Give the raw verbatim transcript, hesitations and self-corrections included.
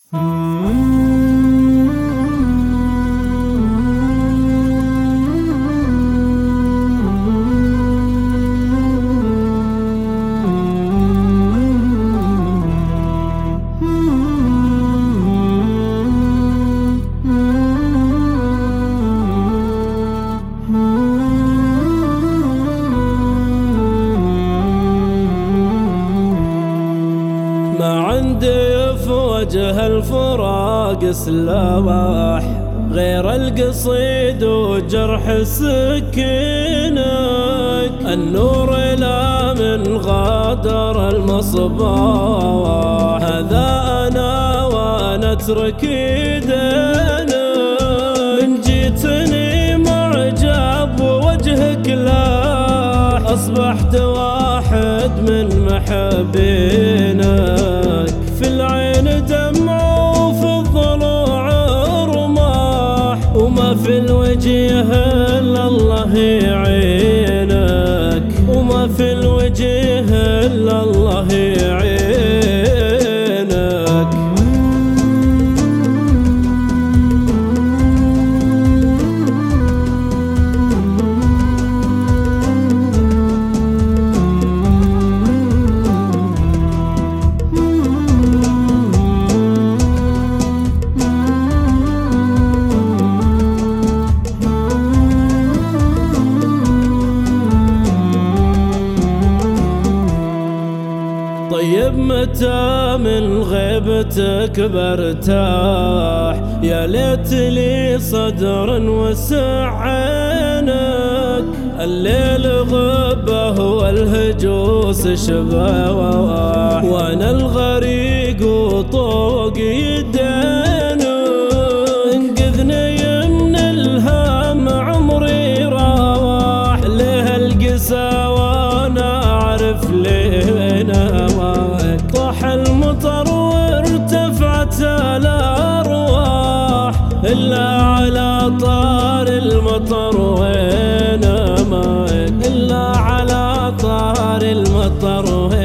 ما عندي في وجه الفراق سلاح غير القصيد وجرح سكينك، النور لا من غادر المصباح، هذا أنا وأنا أترك دينك. من جيتني معجب ووجهك لاح، أصبحت واحد من محبينك، في العين دمع وفي الضلوع رماح، وما في الوجه إلا الله يعينك، وما في الوجه إلا الله يعينك. طيب متى من غيبتك برتاح، يا ليت لي صدر وسع عينك، الليل غبه والهجوس شباح، وانا الغريق وطوق يدينك، انقذني من الهام عمري راح، ليه القسى وانا اعرف ليه نواك، طاح المطر وارتفعت الارواح، الا على طار المطر وين ماك، الا على طار المطر وين